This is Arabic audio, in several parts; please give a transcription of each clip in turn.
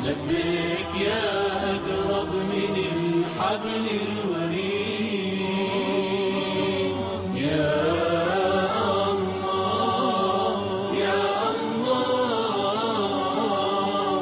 لبيك يا أقرب من الحبل الوريد يا الله يا الله.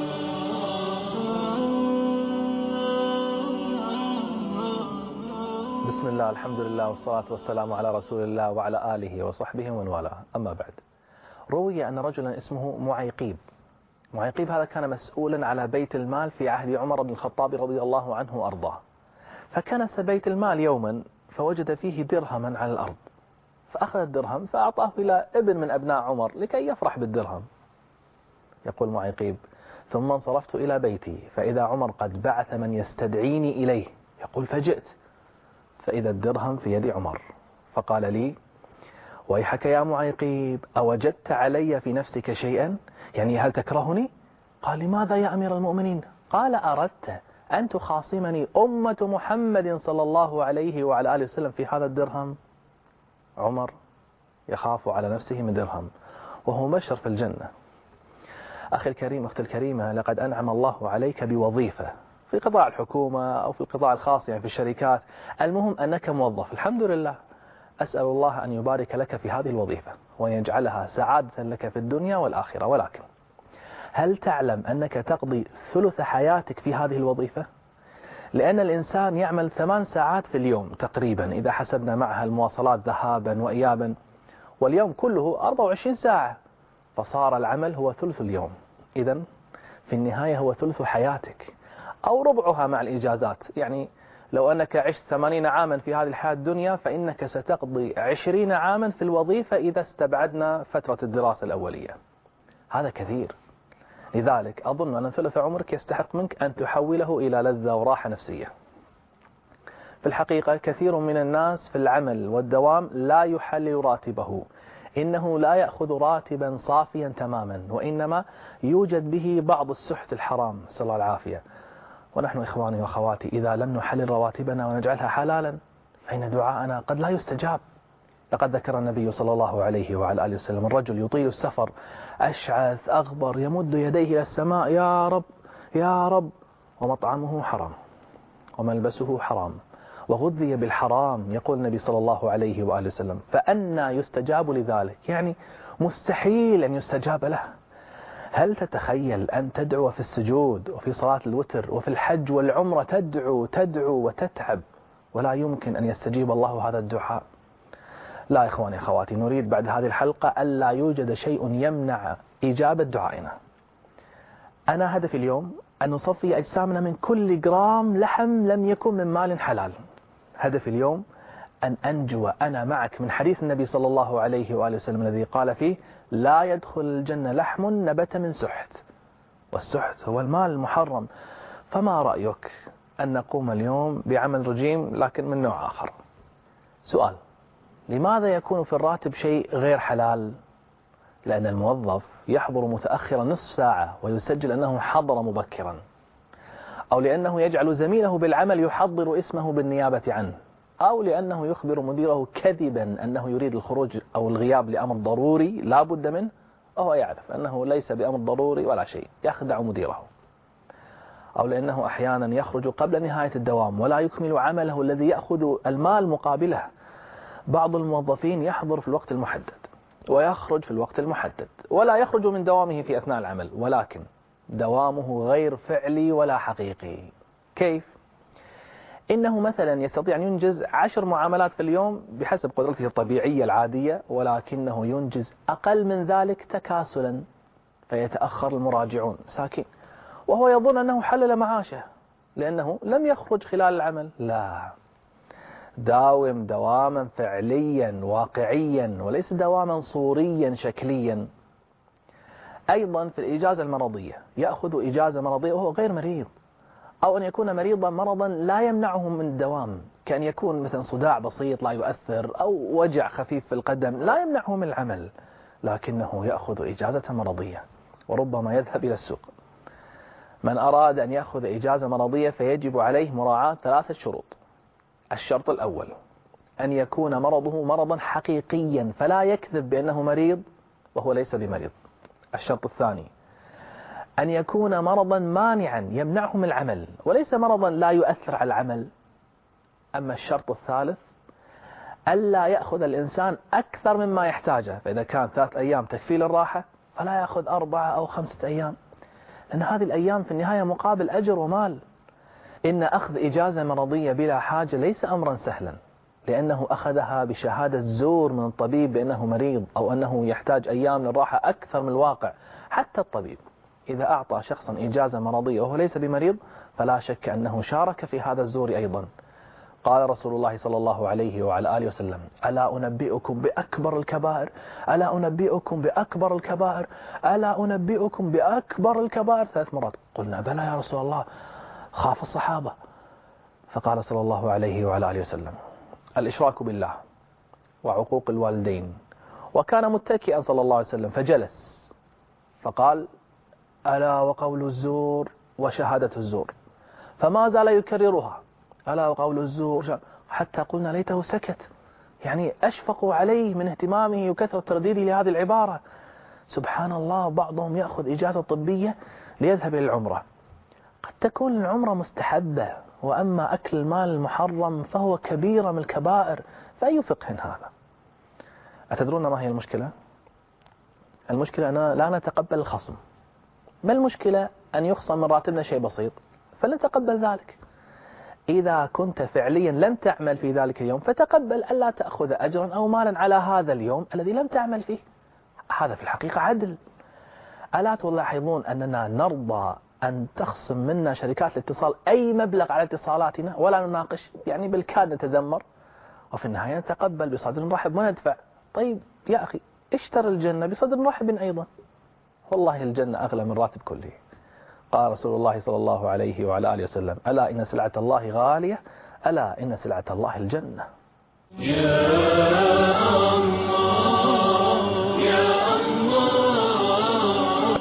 بسم الله، الحمد لله، والصلاة والسلام على رسول الله وعلى آله وصحبه ومن والاه. أما بعد، روي أن رجلا اسمه معيقيب هذا كان مسؤولا على بيت المال في عهد عمر بن الخطاب رضي الله عنه وأرضاه. فكنس بيت المال يوما فوجد فيه درهما على الأرض، فأخذ الدرهم فأعطاه إلى ابن من أبناء عمر لكي يفرح بالدرهم. يقول معيقيب: ثم انصرفت إلى بيتي فإذا عمر قد بعث من يستدعيني إليه. يقول: فجئت فإذا الدرهم في يد عمر، فقال لي: ويحك يا معيقيب، أوجدت علي في نفسك شيئا؟ يعني هل تكرهني؟ قال: لماذا يا أمير المؤمنين؟ قال: أردت أن تخاصمني أمة محمد صلى الله عليه وعلى آله وسلم في هذا الدرهم؟ عمر يخاف على نفسه من درهم وهو مبشر في الجنة. أخي الكريم، أختي الكريمة، لقد أنعم الله عليك بوظيفة في قطاع الحكومة أو في القطاع الخاص، يعني في الشركات، المهم أنك موظف، الحمد لله. أسأل الله أن يبارك لك في هذه الوظيفة وأن يجعلها سعادة لك في الدنيا والآخرة. ولكن هل تعلم أنك تقضي ثلث حياتك في هذه الوظيفة؟ لأن الإنسان يعمل 8 ساعات في اليوم تقريبا إذا حسبنا معها المواصلات ذهابا وإيابا، واليوم كله 24 ساعة، فصار العمل هو ثلث اليوم. إذن في النهاية هو ثلث حياتك أو ربعها مع الإجازات. يعني لو أنك عشت 80 عاما في هذه الحياة الدنيا فإنك ستقضي 20 عاما في الوظيفة إذا استبعدنا فترة الدراسة الأولية. هذا كثير. لذلك أظن أن ثلث عمرك يستحق منك أن تحوله إلى لذة وراحة نفسية. في الحقيقة كثير من الناس في العمل والدوام لا يحلل راتبه، إنه لا يأخذ راتبا صافيا تماما، وإنما يوجد به بعض السحت الحرام، نسأل الله العافية. ونحن إخواني وأخواتي إذا لم نحلل رواتبنا ونجعلها حلالا فإن دعاءنا قد لا يستجاب. لقد ذكر النبي صلى الله عليه وعلى آله وسلم الرجل يطيل السفر أشعث أغبر يمد يديه إلى السماء: يا رب يا رب، ومطعمه حرام وملبسه حرام وغذي بالحرام. يقول النبي صلى الله عليه وآله وسلم: فأنى يستجاب لذلك؟ يعني مستحيل أن يستجاب له. هل تتخيل أن تدعو في السجود وفي صلاة الوتر وفي الحج والعمرة تدعو وتتعب ولا يمكن أن يستجيب الله هذا الدعاء؟ لا إخواني أخواتي، نريد بعد هذه الحلقة ألا يوجد شيء يمنع إجابة دعائنا. أنا هدفي اليوم أن نصفي أجسامنا من كل جرام لحم لم يكن من مال حلال. هدفي اليوم أن أنجو أنا معك من حديث النبي صلى الله عليه وآله وسلم الذي قال فيه: لا يدخل الجنة لحم نبت من سحت، والسحت هو المال المحرم. فما رأيك أن نقوم اليوم بعمل رجيم لكن من نوع آخر؟ سؤال: لماذا يكون في الراتب شيء غير حلال؟ لأن الموظف يحضر متأخرا نصف ساعة ويسجل أنه حضر مبكرا، أو لأنه يجعل زميله بالعمل يحضر اسمه بالنيابة عنه، أو لأنه يخبر مديره كذبا أنه يريد الخروج أو الغياب لأمر ضروري لا بد منه، وهو يعرف أنه ليس بأمر ضروري ولا شيء، يخدع مديره. أو لأنه أحيانا يخرج قبل نهاية الدوام ولا يكمل عمله الذي يأخذ المال مقابله. بعض الموظفين يحضر في الوقت المحدد ويخرج في الوقت المحدد ولا يخرج من دوامه في أثناء العمل، ولكن دوامه غير فعلي ولا حقيقي. كيف؟ إنه مثلا يستطيع أن ينجز 10 معاملات في اليوم بحسب قدرته الطبيعية العادية، ولكنه ينجز أقل من ذلك تكاسلا، فيتأخر المراجعون مساكين، وهو يظن أنه حلل معاشه لأنه لم يخرج خلال العمل. لا، داوم دواما فعليا واقعيا وليس دواما صوريا شكليا. أيضا في الإجازة المرضية، يأخذ إجازة مرضية وهو غير مريض، أو أن يكون مريضا مرضا لا يمنعه من الدوام، كأن يكون مثلا صداع بسيط لا يؤثر، أو وجع خفيف في القدم لا يمنعه من العمل، لكنه يأخذ إجازة مرضية وربما يذهب إلى السوق. من أراد أن يأخذ إجازة مرضية فيجب عليه مراعاة 3 شروط. الشرط الأول: أن يكون مرضه مرضا حقيقيا فلا يكذب بأنه مريض وهو ليس بمريض. الشرط الثاني: أن يكون مرضا مانعا يمنعه من العمل، وليس مرضا لا يؤثر على العمل. أما الشرط الثالث ألا يأخذ الإنسان أكثر مما يحتاجه، فإذا كان 3 أيام تكفي للراحة فلا يأخذ 4 أو 5 أيام، لأن هذه الأيام في النهاية مقابل أجر ومال. إن أخذ إجازة مرضية بلا حاجة ليس أمرا سهلا، لأنه أخذها بشهادة زور من الطبيب بأنه مريض أو أنه يحتاج أيام للراحة أكثر من الواقع. حتى الطبيب إذا أعطى شخصا إجازة مرضية وهو ليس بمريض فلا شك أنه شارك في هذا الزور أيضا. قال رسول الله صلى الله عليه وعلى آله وسلم: ألا أنبئكم بأكبر الكبائر، ألا أنبئكم بأكبر الكبائر، ألا أنبئكم بأكبر الكبائر 3 مرات. قلنا: بلى يا رسول الله. خاف الصحابة، فقال صلى الله عليه وعلى آله وسلم: الإشراك بالله وعقوق الوالدين. وكان متكئا صلى الله عليه وسلم فجلس فقال: ألا وقول الزور وشهادة الزور. فما زال يكررها: ألا وقول الزور، حتى قلنا ليته سكت، يعني أشفقوا عليه من اهتمامه وكثرة ترديده لهذه العبارة. سبحان الله، بعضهم يأخذ إجازة طبية ليذهب إلى العمرة، قد تكون العمرة مستحبة، وأما أكل المال المحرم فهو كبيرة من الكبائر، فأي فقه هذا؟ أتدرون ما هي المشكلة؟ المشكلة أننا لا نتقبل الخصم. ما المشكلة أن يخصم من راتبنا شيء بسيط فلنتقبل ذلك. إذا كنت فعليا لم تعمل في ذلك اليوم فتقبل ألا تأخذ أجرا أو مالا على هذا اليوم الذي لم تعمل فيه. هذا في الحقيقة عدل. ألا تلاحظون أننا نرضى أن تخصم منا شركات الاتصال أي مبلغ على اتصالاتنا ولا نناقش، يعني بالكاد نتذمر، وفي النهاية نتقبل بصدر رحب وندفع. طيب يا أخي، اشتري الجنة بصدر رحب أيضا، والله الجنة أغلى من راتب كله. قال رسول الله صلى الله عليه وعلى آله وسلم: ألا إن سلعة الله غالية، ألا إن سلعة الله الجنة. يا الله يا الله.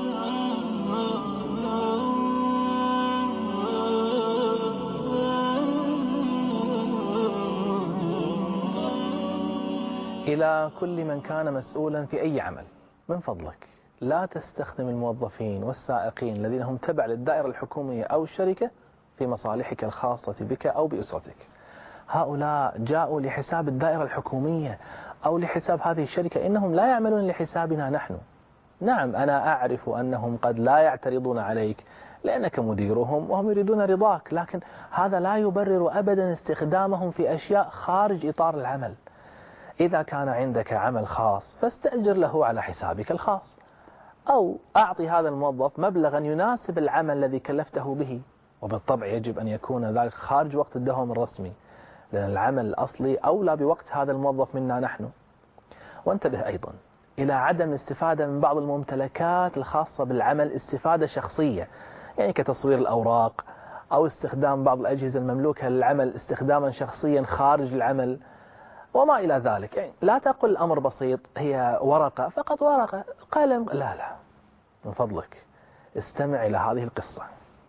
إلى كل من كان مسؤولا في أي عمل: من فضلك لا تستخدم الموظفين والسائقين الذين هم تبع للدائرة الحكومية أو الشركة في مصالحك الخاصة بك أو بأسرتك. هؤلاء جاءوا لحساب الدائرة الحكومية أو لحساب هذه الشركة، إنهم لا يعملون لحسابنا نحن. نعم، أنا أعرف أنهم قد لا يعترضون عليك لأنك مديرهم وهم يريدون رضاك، لكن هذا لا يبرر أبدا استخدامهم في أشياء خارج إطار العمل. إذا كان عندك عمل خاص فاستأجر له على حسابك الخاص، أو أعطي هذا الموظف مبلغا يناسب العمل الذي كلفته به، وبالطبع يجب أن يكون ذلك خارج وقت الدوام الرسمي، لأن العمل الأصلي أولى بوقت هذا الموظف منا نحن. وانتبه أيضا إلى عدم الاستفادة من بعض الممتلكات الخاصة بالعمل استفادة شخصية، يعني كتصوير الأوراق أو استخدام بعض الأجهزة المملوكة للعمل استخداما شخصيا خارج العمل وما إلى ذلك. يعني لا تقل الأمر بسيط، هي ورقة فقط، ورقة، قلم، لا، من فضلك استمع إلى هذه القصة.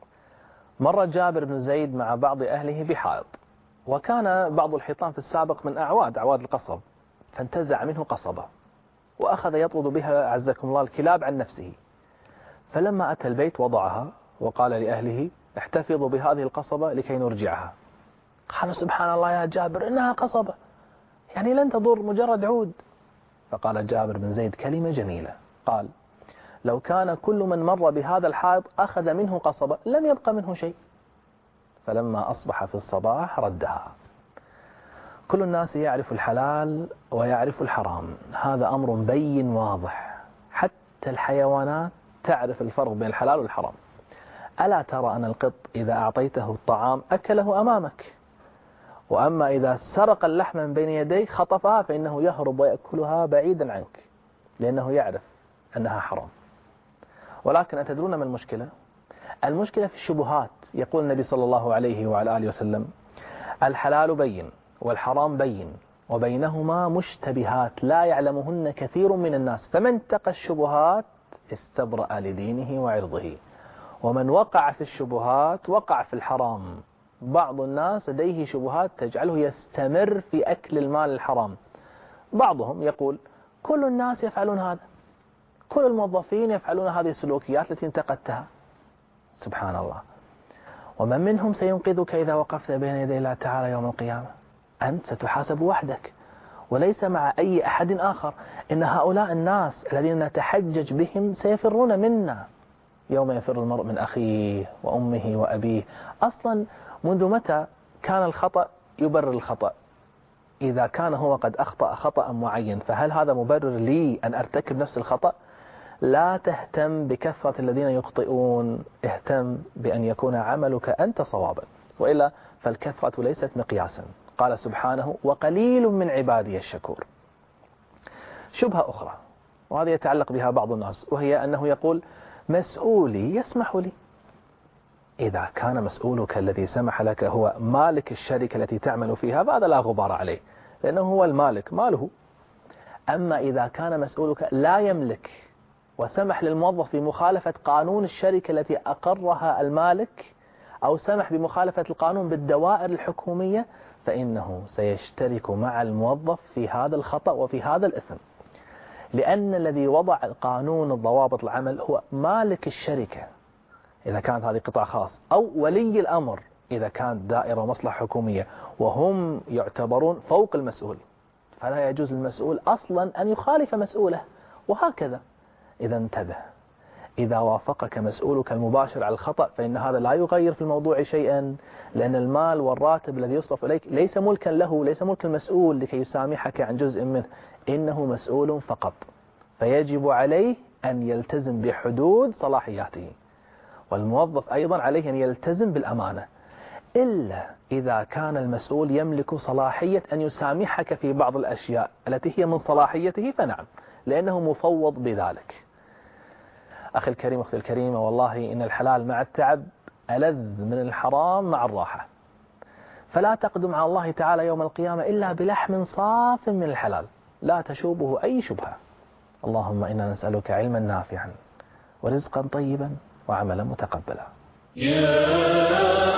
مر جابر بن زيد مع بعض أهله بحائط، وكان بعض الحيطان في السابق من أعواد القصب، فانتزع منه قصبة وأخذ يطرد بها عزكم الله الكلاب عن نفسه. فلما أتى البيت وضعها وقال لأهله: احتفظوا بهذه القصبة لكي نرجعها. قالوا: سبحان الله يا جابر، إنها قصبة، يعني لن تضر، مجرد عود. فقال جابر بن زيد كلمة جميلة، قال: لو كان كل من مر بهذا الحائط أخذ منه قصبة لم يبقى منه شيء. فلما أصبح في الصباح ردها. كل الناس يعرف الحلال ويعرف الحرام، هذا أمر بين واضح، حتى الحيوانات تعرف الفرق بين الحلال والحرام. ألا ترى أن القط إذا أعطيته الطعام أكله أمامك، وأما إذا سرق اللحم من بين يديك خطفها فإنه يهرب ويأكلها بعيدا عنك، لأنه يعرف أنها حرام. ولكن أتدرون ما المشكلة؟ المشكلة في الشبهات. يقول النبي صلى الله عليه وعلى آله وسلم: الحلال بين والحرام بين وبينهما مشتبهات لا يعلمهن كثير من الناس، فمن اتقى الشبهات استبرأ لدينه وعرضه، ومن وقع في الشبهات وقع في الحرام. بعض الناس لديه شبهات تجعله يستمر في أكل المال الحرام. بعضهم يقول: كل الناس يفعلون هذا، كل الموظفين يفعلون هذه السلوكيات التي انتقدتها. سبحان الله. ومن منهم سينقذك إذا وقفت بين يدي الله تعالى يوم القيامة؟ أنت ستحاسب وحدك وليس مع أي أحد آخر. إن هؤلاء الناس الذين نتحجج بهم سيفرون منا يوم يفر المرء من أخيه وأمه وأبيه. أصلا منذ متى كان الخطأ يبرر الخطأ؟ إذا كان هو قد أخطأ خطأ معين فهل هذا مبرر لي أن أرتكب نفس الخطأ؟ لا تهتم بكثرة الذين يخطئون، اهتم بأن يكون عملك أنت صوابا، وإلا فالكثرة ليست مقياسا. قال سبحانه: وقليل من عبادي الشكور. شبهة أخرى وهذا يتعلق بها بعض الناس، وهي أنه يقول: مسؤولي يسمح لي. إذا كان مسؤولك الذي سمح لك هو مالك الشركة التي تعمل فيها فهذا لا غبار عليه، لأنه هو المالك، ماله. أما إذا كان مسؤولك لا يملك وسمح للموظف بمخالفة قانون الشركة التي أقرها المالك، أو سمح بمخالفة القانون بالدوائر الحكومية، فإنه سيشترك مع الموظف في هذا الخطأ وفي هذا الإثم، لأن الذي وضع القانون الضوابط العمل هو مالك الشركة إذا كانت هذه قطاع خاص، أو ولي الأمر إذا كانت دائرة ومصلحة حكومية، وهم يعتبرون فوق المسؤول، فلا يجوز للمسؤول أصلا أن يخالف مسؤوله، وهكذا. إذا انتبه، إذا وافقك مسؤولك المباشر على الخطأ فإن هذا لا يغير في الموضوع شيئا، لأن المال والراتب الذي يصرف إليك ليس ملكا له، ليس ملك المسؤول لكي يسامحك عن جزء منه، إنه مسؤول فقط، فيجب عليه أن يلتزم بحدود صلاحياته. والموظف أيضا عليه أن يلتزم بالأمانة، إلا إذا كان المسؤول يملك صلاحية أن يسامحك في بعض الأشياء التي هي من صلاحيته، فنعم، لأنه مفوض بذلك. أخي الكريم، أختي الكريمة، والله إن الحلال مع التعب ألذ من الحرام مع الراحة، فلا تقدم على الله تعالى يوم القيامة إلا بلحم صاف من الحلال لا تشوبه أي شبهة. اللهم إنا نسألك علما نافعا ورزقا طيبا وعملا متقبلا.